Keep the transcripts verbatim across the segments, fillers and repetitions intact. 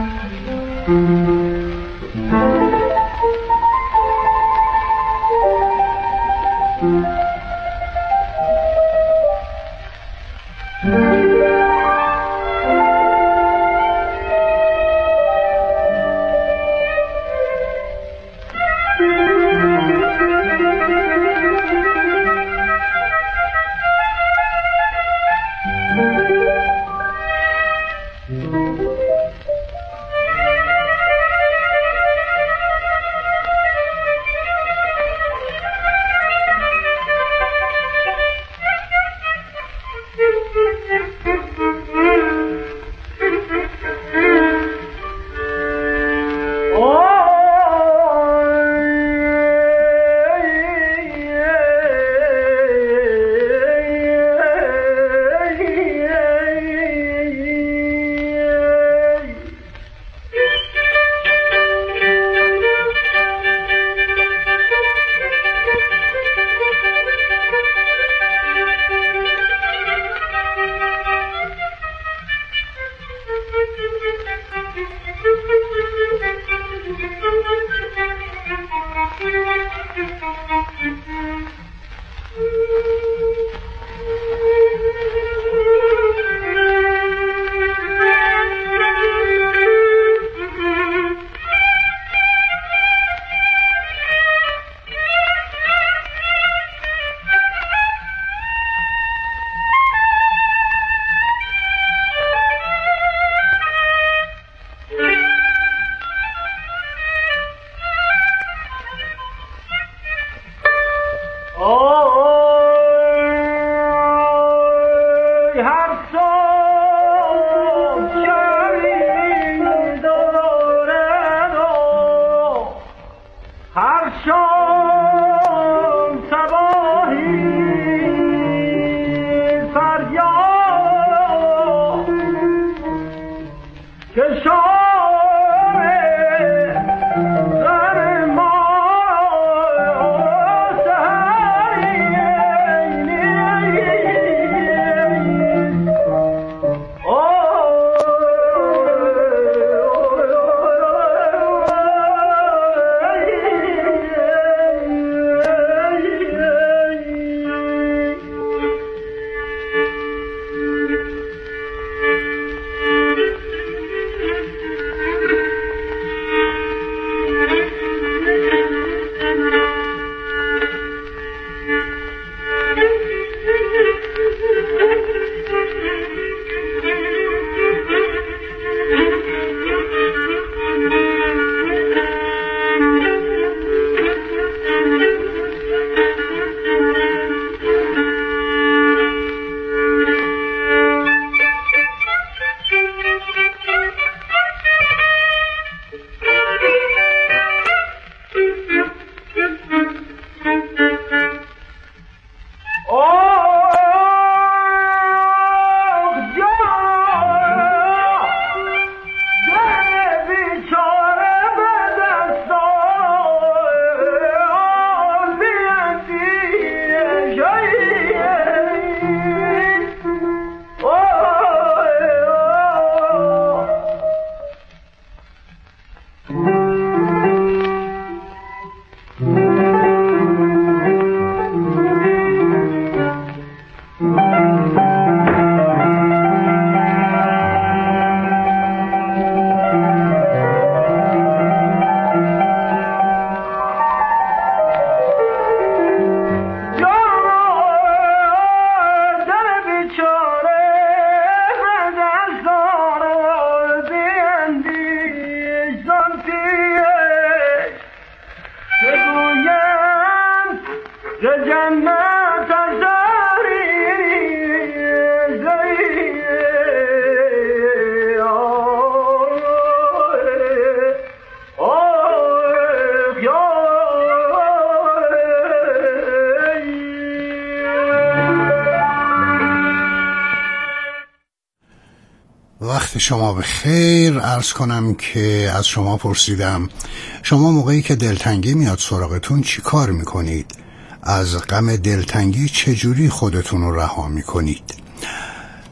وقت شما به خیر. عرض کنم که از شما پرسیدم شما موقعی که دلتنگی میاد سراغتون چی کار میکنید؟ از غم دلتنگی چجوری خودتون رو رها میکنید؟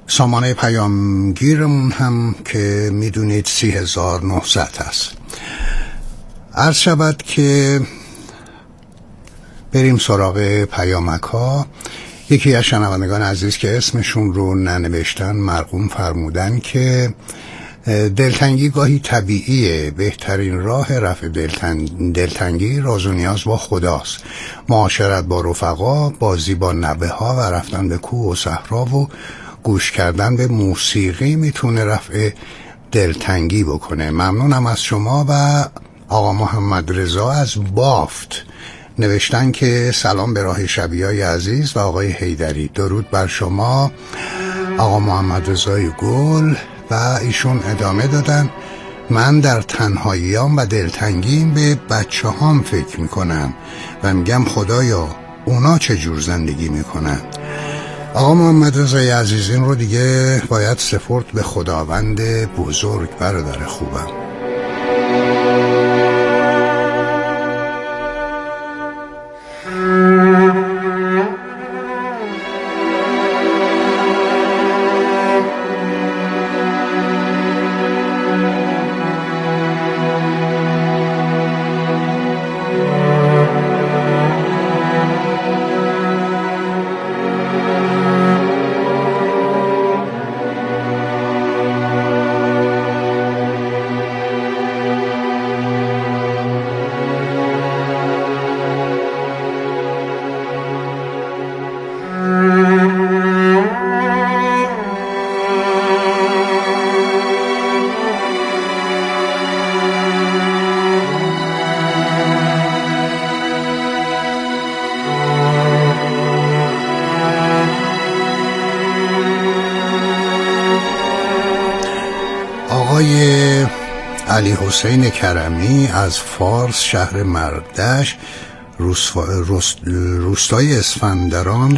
سامانه پیامگیرمون هم که میدونید سی هزار و نهصد هست. عرض شود که بریم سراغ پیامک ها. یکی از شنوندگان عزیز که اسمشون رو ننوشتن مرقوم فرمودن که دلتنگی گاهی طبیعیه، بهترین راه رفع دلتنگ... دلتنگی راز و نیاز با خداست، معاشرت با رفقا، بازی با نوه ها و رفتن به کوه و صحرا و گوش کردن به موسیقی میتونه رفع دلتنگی بکنه. ممنونم از شما. و آقا محمد رضا از بافت نوشتن که سلام به راه شبیهای عزیز و آقای حیدری، درود بر شما آقا محمد رضای گل. و ایشون ادامه دادن من در تنهاییام و دلتنگیم به بچه هام فکر میکنم و میگم خدایا اونا چه جور زندگی میکنن. آقا محمد رضای عزیز این رو دیگه باید سپرد به خداوند بزرگ. برادر خوبم، علی حسین کرمی از فارس شهر مردش روستای اسفندران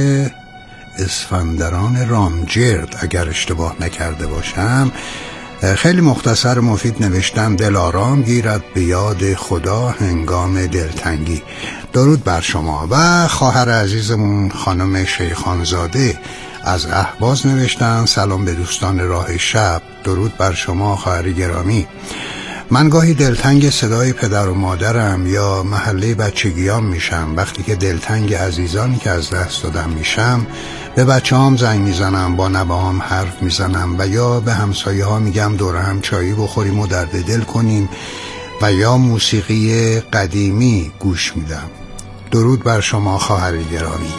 اسفندران رامجرد اگر اشتباه نکرده باشم، خیلی مختصر مفید نوشتم دل آرام گیرد به یاد خدا هنگام دلتنگی. درود بر شما. و خواهر عزیزمون خانم شیخانزاده از اهواز نوشتن سلام به دوستان راه شب، درود بر شما خواهر گرامی. من گاهی دلتنگ صدای پدر و مادرم یا محله بچگیام میشم. وقتی که دلتنگ عزیزانی که از دست دادم میشم به بچه هام زنگ میزنم، با نوه هام حرف میزنم و یا به همسایه ها میگم دور هم چایی بخوریم و درد دل کنیم و یا موسیقی قدیمی گوش میدم. درود بر شما خواهر گرامی.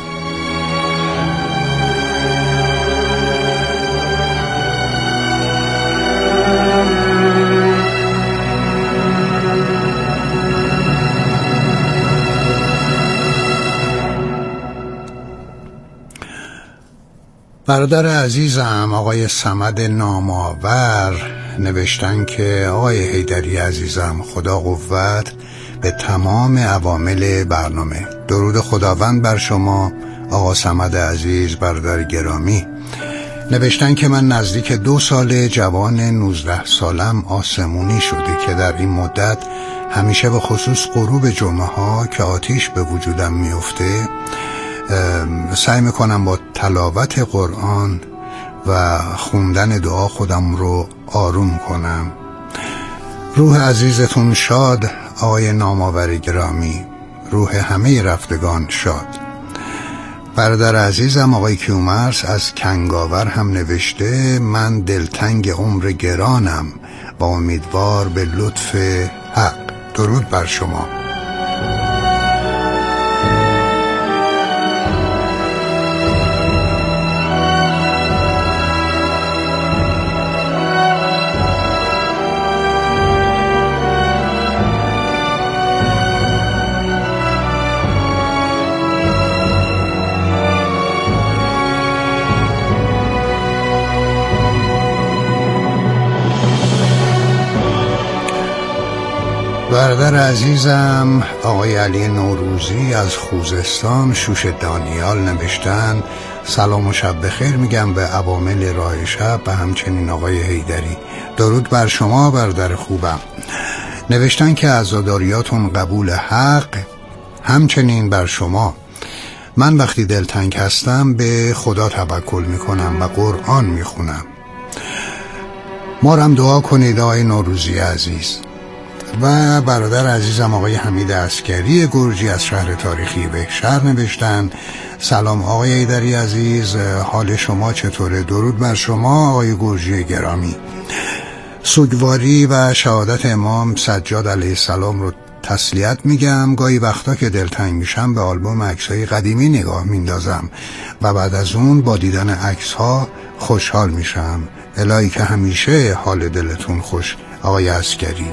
برادر عزیزم آقای صمد نامآور نوشتن که آقای حیدری عزیزم خدا قوت به تمام عوامل برنامه. درود خداوند بر شما آقا صمد عزیز برادر گرامی. نوشتن که من نزدیک دو سال جوان نوزده سالم آسمونی شده که در این مدت همیشه به خصوص غروب جمعه ها که آتیش به وجودم میفته سعی میکنم با تلاوت قرآن و خوندن دعا خودم رو آروم کنم. روح عزیزتون شاد آقای نامآور گرامی، روح همه رفتگان شاد. برادر عزیزم آقای کیومرث از کنگاور هم نوشته من دلتنگ عمر گرانم و امیدوار به لطف حق. درود بر شما. برادر عزیزم آقای علی نوروزی از خوزستان شوش دانیال نوشتن سلام و شب بخیر میگم به عوامل راه شب و همچنین آقای حیدری. درود بر شما برادر خوبم. نوشتن که عزاداریاتون قبول حق، همچنین بر شما. من وقتی دلتنگ هستم به خدا توکل میکنم و قرآن میخونم. ما رم دعا کنید آقای نوروزی عزیز. و برادر عزیزم آقای حمید عسکری گرجی از شهر تاریخی بهشهر نوشتن: سلام آقای ایدری عزیز، حال شما چطوره؟ درود بر شما آقای گرجی گرامی. سوگواری و شهادت امام سجاد علیه السلام رو تسلیت میگم. گاهی وقتا که دلتنگ میشم به آلبوم عکسای قدیمی نگاه میندازم و بعد از اون با دیدن عکس‌ها خوشحال میشم. الهی که همیشه حال دلتون خوش آقای عسکری.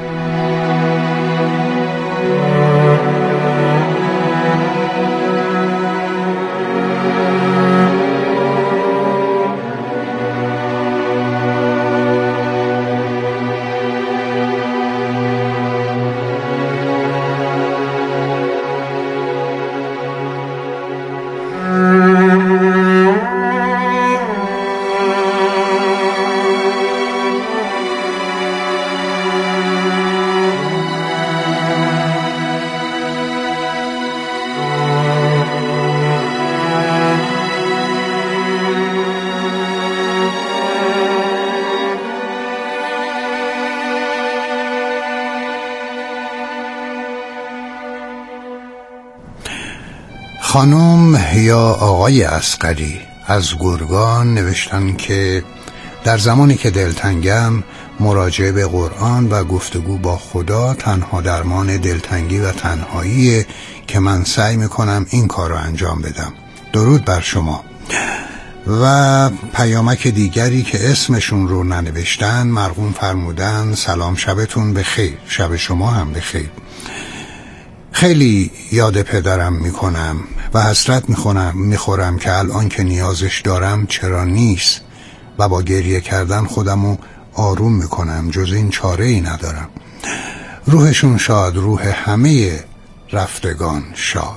خانم یا آقای عسکری از گرگان نوشتن که در زمانی که دلتنگم مراجعه به قرآن و گفتگو با خدا تنها درمان دلتنگی و تنهاییه که من سعی میکنم این کار رو انجام بدم. درود بر شما. و پیامک دیگری که اسمشون رو ننوشتن مرقوم فرمودن: سلام، شبتون بخیر. شب شما هم بخیر. خیلی یاد پدرم میکنم و حسرت میخورم میخورم که الان که نیازش دارم چرا نیست و با گریه کردن خودمو آروم میکنم. جز این چاره ای ندارم. روحشون شاد، روح همه رفتگان شاد.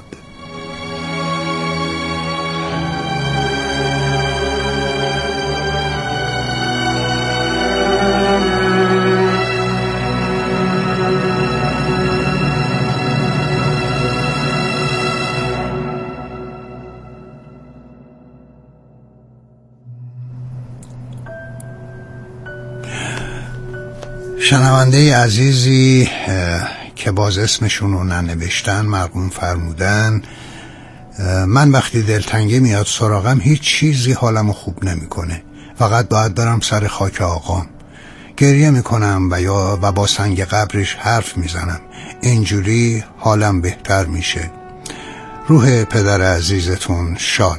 شنونده عزیزی که باز اسمشون رو ننوشتن مرقوم فرمودن: من وقتی دلتنگی میاد سراغم هیچ چیزی حالمو خوب نمیکنه، فقط باید برم سر خاک آقام. گریه میکنم و یا و با سنگ قبرش حرف میزنم. اینجوری حالم بهتر میشه. روح پدر عزیزتون شاد.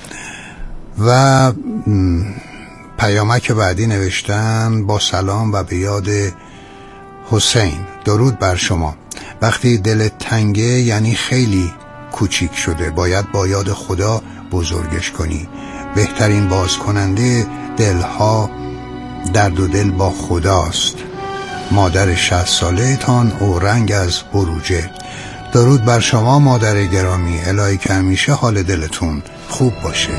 و پیامک بعدی نوشتن: با سلام و به یاد حسین. درود بر شما. وقتی دلت تنگه یعنی خیلی کوچیک شده، باید با یاد خدا بزرگش کنی. بهترین باز کننده دلها درد و دل با خداست. مادر شصت ساله تان اورنگ از بروجه. درود بر شما مادر گرامی. الهی که همیشه حال دلتون خوب باشه.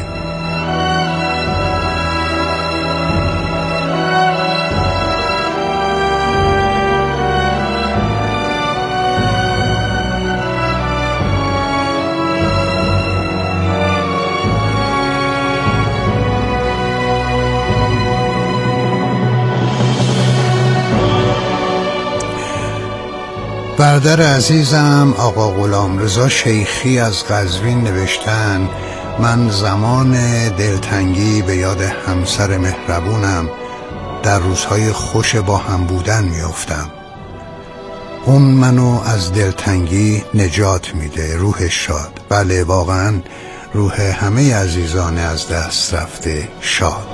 برادر عزیزم آقا غلامرضا شیخی از قزوین نوشتن: من زمان دلتنگی به یاد همسر مهربونم در روزهای خوش با هم بودن میافتم. اون منو از دلتنگی نجات میده. روح شاد. بله واقعا روح همه عزیزان از دست رفته شاد.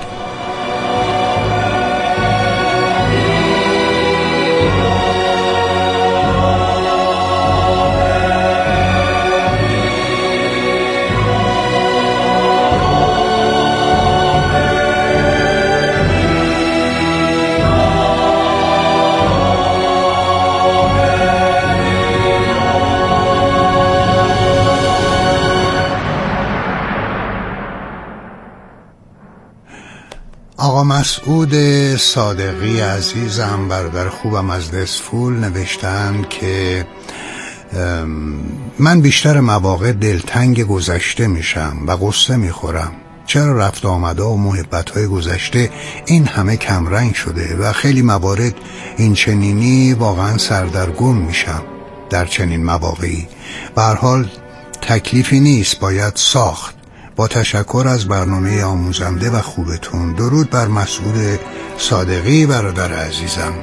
آقا مسعود صادقی عزیزم برادر خوبم از دسفول نوشتن که من بیشتر مواقع دلتنگ گذشته میشم و قصه میخورم. چرا رفت آمده و محبت‌های گذشته این همه کمرنگ شده و خیلی موارد این چنینی واقعا سردرگم میشم در چنین مواقعی. به هر حال تکلیفی نیست، باید ساخت. با تشکر از برنامه آموزنده و خوبتون. درود بر مسعود صادقی برادر عزیزم.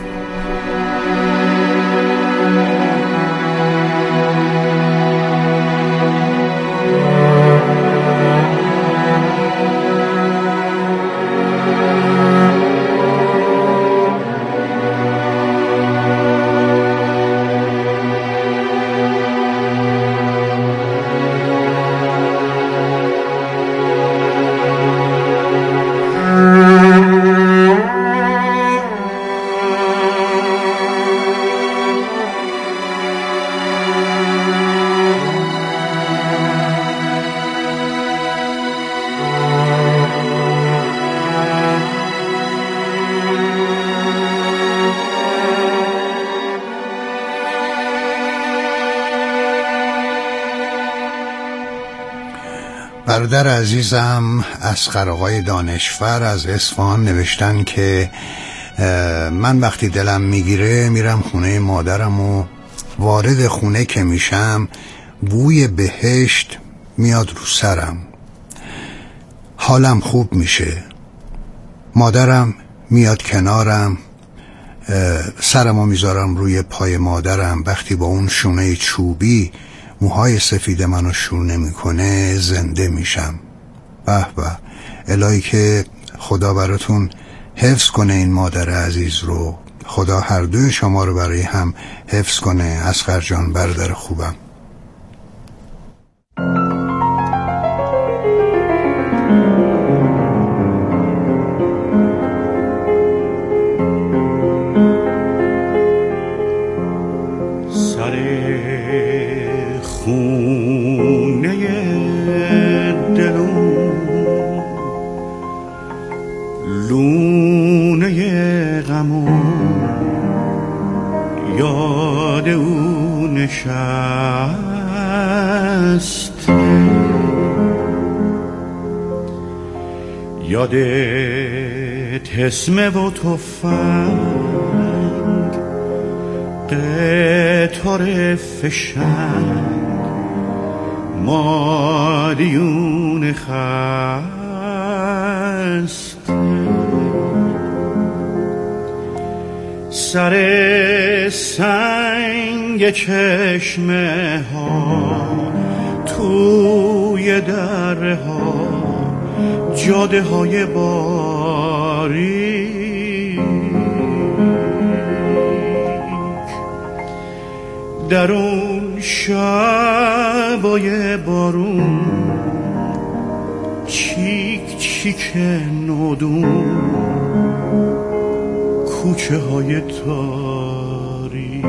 برادر عزیزم اصغر آقای دانشور از اصفهان نوشتن که من وقتی دلم میگیره میرم خونه مادرم و وارد خونه که میشم بوی بهشت میاد رو سرم، حالم خوب میشه. مادرم میاد کنارم، سرمو میذارم روی پای مادرم. وقتی با اون شونه چوبی موهای سفید منو شونه میکنه زنده میشم. به به، الهی که خدا براتون حفظ کنه این مادر عزیز رو. خدا هر دوی شما رو برای هم حفظ کنه. اصغر جان برادر خوبم. یاد او نشست، یادت حسمه و تفنگ، قطار فشنگ، مادیون خست، سر سنگ چشمه ها، توی دره ها، جاده های باریک، در اون شبای بارون، چیک چیک نودون، کوچه های تاریک.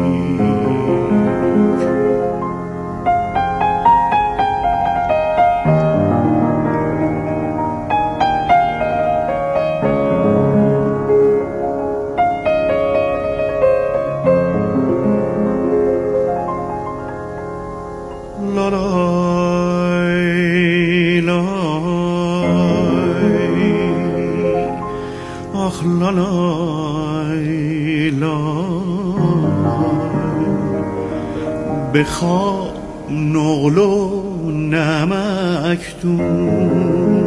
لالای لای، آخ لالای بخواب نقل و نمکدون،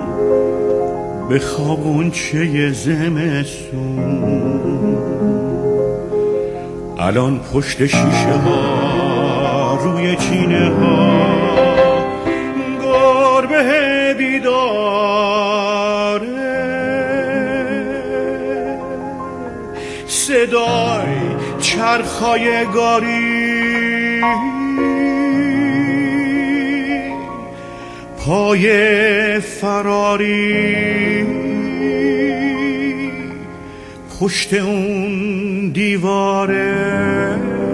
بخواب غنچه زمستون، الان پشت شیشه ها روی چینه ها گربه بیداره، صدای چرخای گاری پای فراری پشت اون دیواره.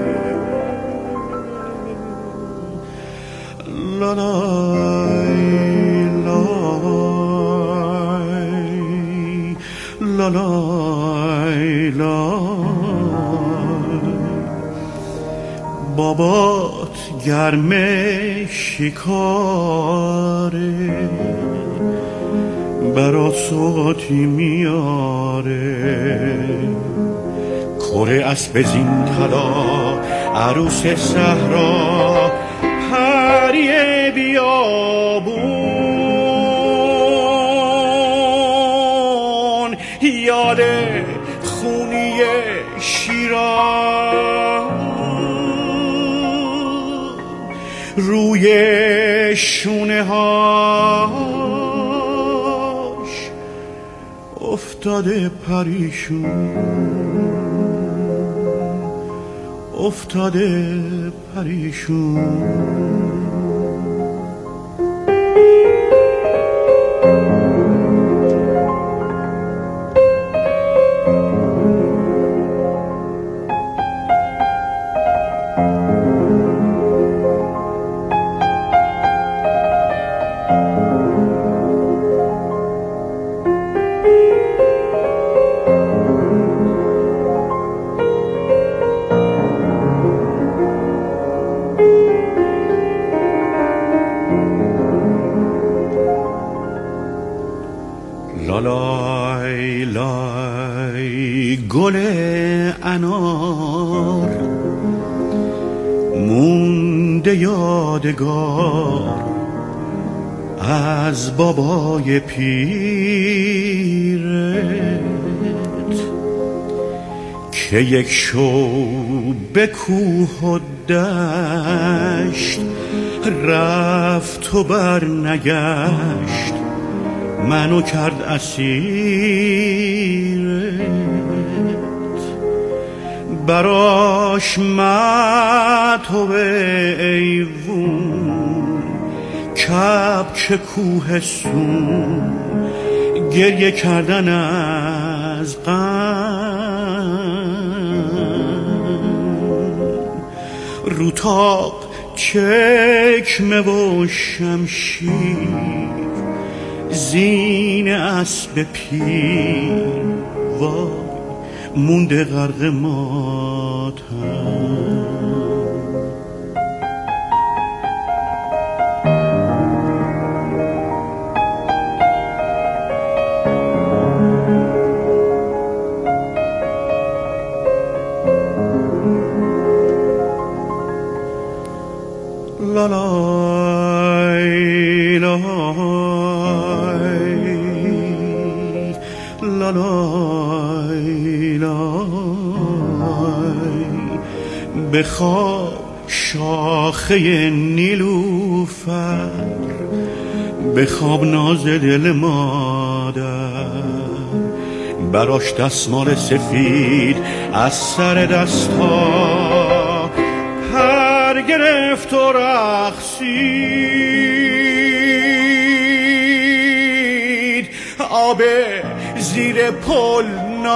لالای لای لالای لای، بابات گرم شکاره، برات سوغاتی میاره. کره اسب زین طلا، عروس صحرا، پری بیابون، یاد خونی شیراز، روی شونه هاش افتاده پریشون، افتاده پریشون. لالای لای گل انار، مونده یادگار از بابای پیرت، که یک شو به کوه و دشت رفت و بر نگشت، منو کرد اسیرت. براش متو ایوون، کبک کوهستون، گریه کردن از غم. روتاب چکمه و شمشیر، زین اسب پیر، وای مونده غرق ماتم. لالای لای لالای لای، بخواب شاخه نیلوفر، بخواب ناز دل مادر. براش دستمال سفید از سر دستا، پر گرفت و رقصید، آب زیر پل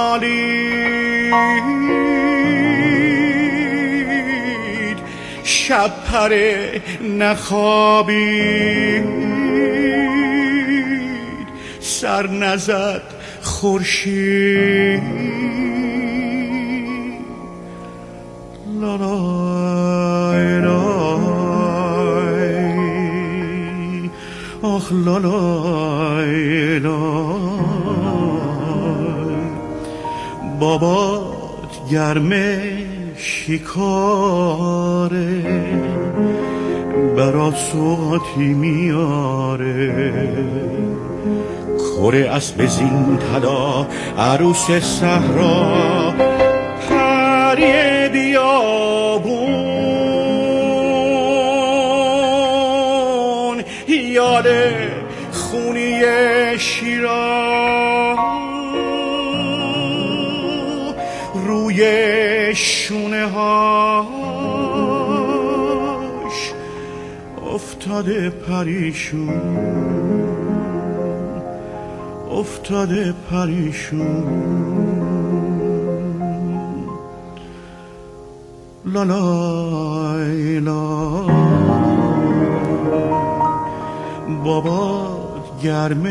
نالید، شب پره نخوابید، سر نزد خورشید. لالای لای، آخ لالای لای، بابات گرم شکاره، برات سوغاتی میاره. کره اسب زین طلا، عروس صحرا، پری بیابون، یاد خونی شیراز، روی شونه هاش افتاده پریشون، افتاده پریشون. لالای لای، بابات گرم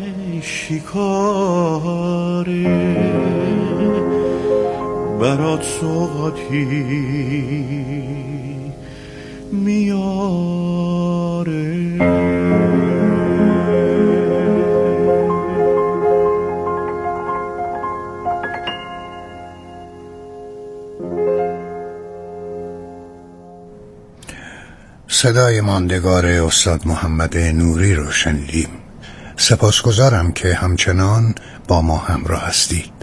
شکاره، برات سوغاتی میاره. صدای ماندگار استاد محمد نوری رو شنیدیم. سپاسگزارم که همچنان با ما همراه هستید.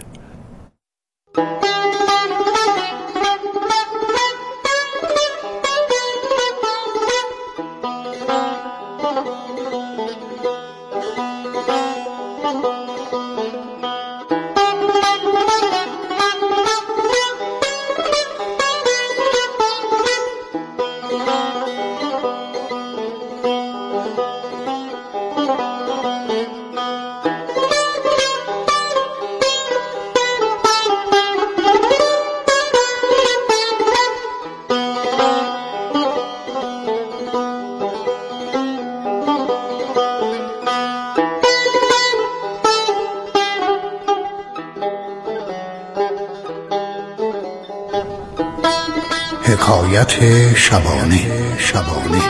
حکایت شبانه شبانه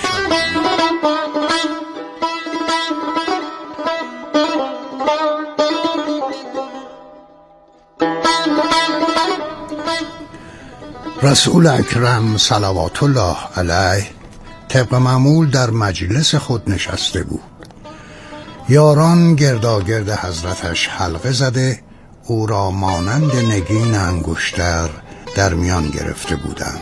رسول اکرم صلوات الله علیه طبق معمول در مجلس خود نشسته بود. یاران گرداگرد حضرتش حلقه زده او را مانند نگین انگشتر در میان گرفته بودند.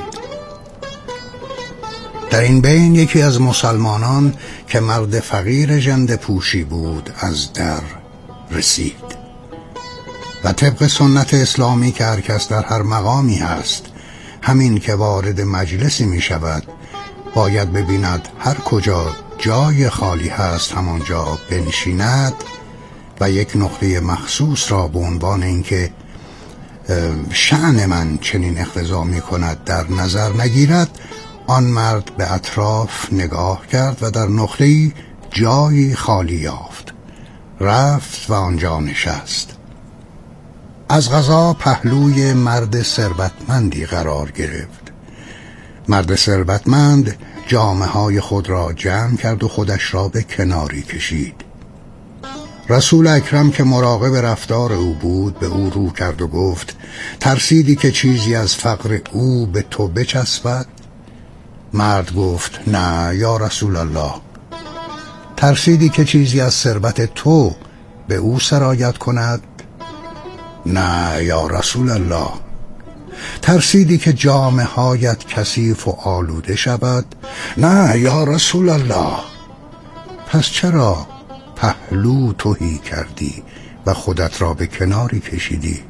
در این بین یکی از مسلمانان که مرد فقیر ژنده پوشی بود از در رسید و طبق سنت اسلامی که هر کس در هر مقامی هست همین که وارد مجلسی می شود باید ببیند هر کجا جای خالی هست همانجا بنشیند و یک نقطه مخصوص را به عنوان اینکه شأن من چنین اقتضا می کند در نظر نگیرد، آن مرد به اطراف نگاه کرد و در نقطه‌ای جایی خالی یافت. رفت و آنجا نشست. از قضا پهلوی مرد ثروتمندی قرار گرفت. مرد ثروتمند جامه های خود را جمع کرد و خودش را به کناری کشید. رسول اکرم که مراقب رفتار او بود به او رو کرد و گفت: ترسیدی که چیزی از فقر او به تو بچسبد؟ مرد گفت: نه یا رسول الله. ترسیدی که چیزی از ثروت تو به او سرایت کند؟ نه یا رسول الله. ترسیدی که جامه هایت کثیف و آلوده شود؟ نه یا رسول الله. پس چرا پهلو تهی کردی و خودت را به کناری کشیدی؟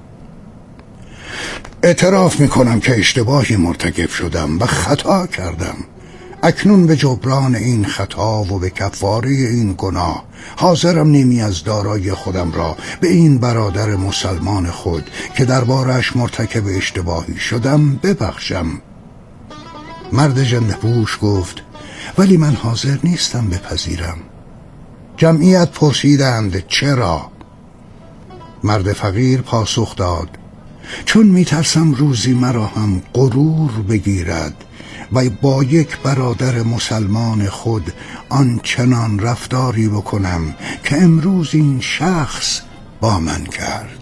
اعتراف میکنم که اشتباهی مرتکب شدم و خطا کردم. اکنون به جبران این خطا و به کفاره این گناه حاضرم نیمی از دارایی خودم را به این برادر مسلمان خود که دربارش مرتکب اشتباهی شدم ببخشم. مرد ژنده‌پوش گفت: ولی من حاضر نیستم بپذیرم. جمعیت پرسیدند: چرا؟ مرد فقیر پاسخ داد: چون میترسم روزی مرا هم غرور بگیرد و با یک برادر مسلمان خود آن چنان رفتاری بکنم که امروز این شخص با من کرد.